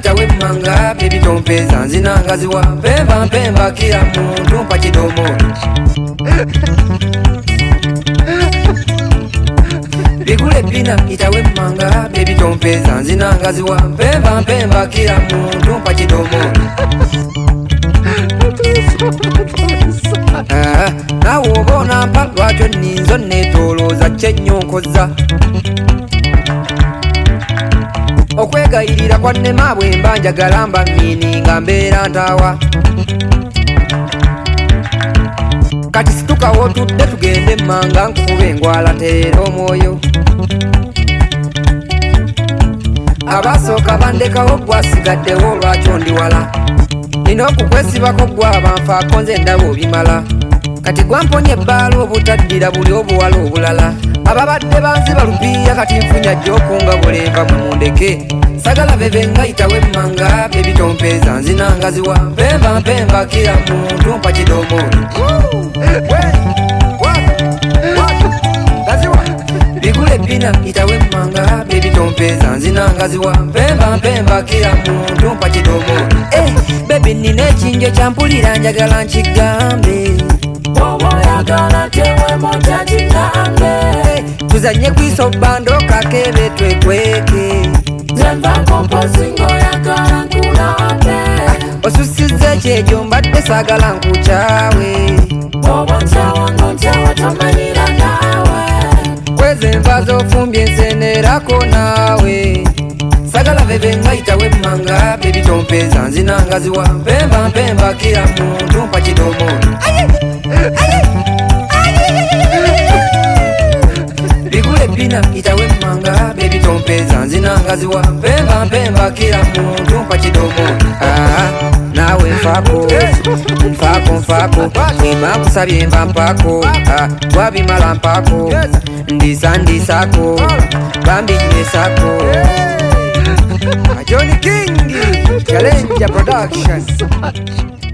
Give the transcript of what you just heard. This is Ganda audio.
itawe manga baby tompeza nzinangaziwa mpemba mpemba kila muntu mpa kidomo bigule pina itawe manga baby tompeza nzinangaziwa mpemba mpemba kila muntu mpa kidomo nawe obona mpa lwakyo ninzo netolooza kyenyonkoza okwegayirira kwannema bwe mba njagala mba mmini nga mbeera ntaawa kati situkawo tudde tugende emmanga nkukube engwala tereera omwoyo abasooka bandekawo gwasigaddewo lwakyo ndi wala nina okukwesibako gwabanfaako nze ndaba obimala kati gwamponya ebbaala obutaddira buli obuwala obulala ababadde banziba lupiiya kati nfunya gyokunga bulenva mumundeke sagala bebe nga itawe manga bebi tompeza nzinangaziwa mpemba mpemba kila muntu mpa kidomo bigule pina itawe manga bebi tompeza nzinangaziwa mpemba mpemba kila muntu mpa kidomo bebi nina ekinjo kyampulira njagala nkigambe tuzanye kwiso bando kakebe twekweke osusize kyejo mbadde sagala nkukyawe kweze enva zofumbye ensenerako naawe sagala bebe nga itawe manga bebi tompeza nzinangaziwa mpemba mpemba kila muntu mpa kidomo bigule pina itawe manga bebi tompeza nzinangaziwa mpemba mpemba kila muntu mpa kidomo nawe nfako nfako ima kusabye mba mpako wabimala mpako ndisako bambinywesako Johnny King Challenger Production